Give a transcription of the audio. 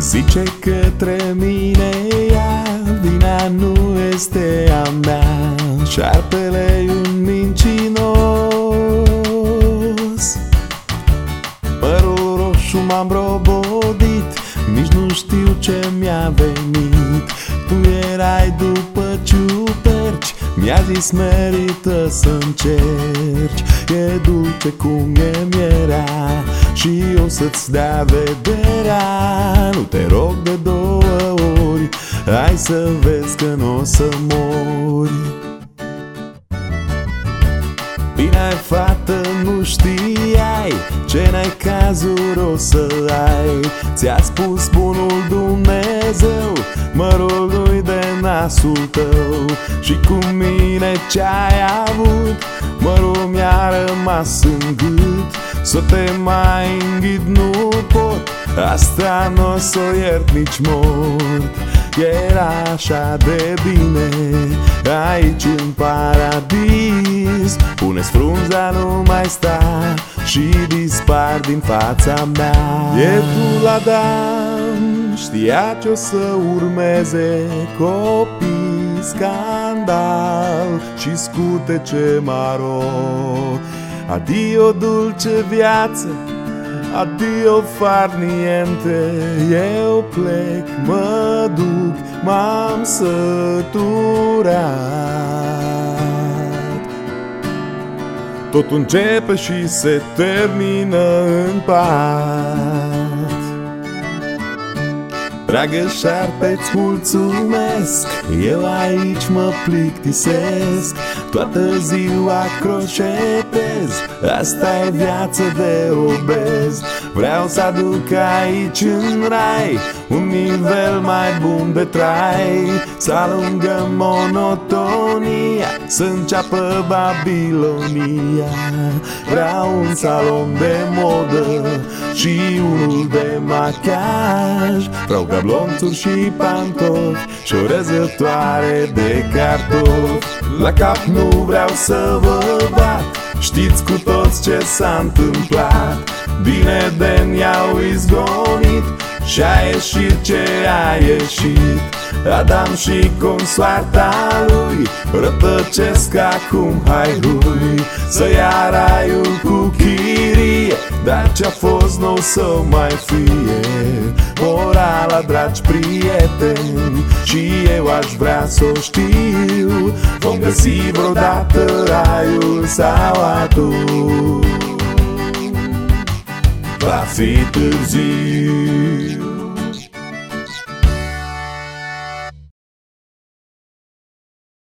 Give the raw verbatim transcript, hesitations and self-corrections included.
Zice către mine ea, vina nu este a mea, șarpele-i un mincinos. Părul roșu m-am robodit, nici nu știu ce mi-a venit. Tu erai după ciuperci, mi-a zis merită să încerci. E dulce cum e mierea și o să-ți dea vederea. Nu te rog de două ori, hai să vezi că n-o să mori. Bine, fată, nu știai ce necazuri o să ai. Ți-a spus bunul Dumnezeu, mărul lui de nasul tău. Și cu mine ce-ai avut, mărul mi-a rămas în gât. Să te mai înghit nu pot, asta n-o s-o iert nici mort. Era așa de bine aici în paradis. Pune-ți frunza, nu mai sta și dispar din fața mea. Pieptul Adam știa ce-o să urmeze, copii, scandal și scutece maro. Adio dulce viață, adio far niente. Eu plec, mă duc, m-am săturat. Totul începe și se termină în pat. Dragă șarpe, îți mulțumesc, eu aici mă plictisesc. Toată ziua croșetez, asta e viață de obez. Vreau să aduc aici în rai un nivel mai bun de trai. Să alungăm monotonia, să înceapă Babilonia. Vreau un salon de modă și unul de machiaj. Vreau gablonțuri și pantofi și o răzătoare de cartofi. La cap nu vreau să vă bat, știți cu toți ce s-a întâmplat. Din Eden i-au izgonit și a ieșit ce a ieșit. Adam și consoarta lui rătăcesc acum, hai lui să ia raiul cu chirie. Dar ce-a fost n-o să mai fie. Morala, dragi prieteni, și eu aș vrea să o știu. Vom găsi vreodată raiul sau atunci va fi târziu.